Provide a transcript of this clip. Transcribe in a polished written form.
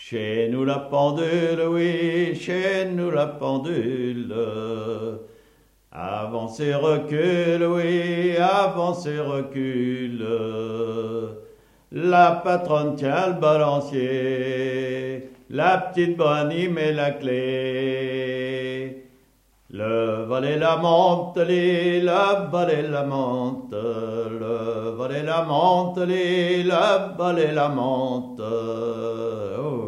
Chez nous la pendule, oui, chez nous la pendule. Avance et recule, oui, avance et recule. La patronne tient le balancier, la petite Bonnie met la clé. Le valet lamente, le valet lamente, le valet lamente, le valet lamente. Oh.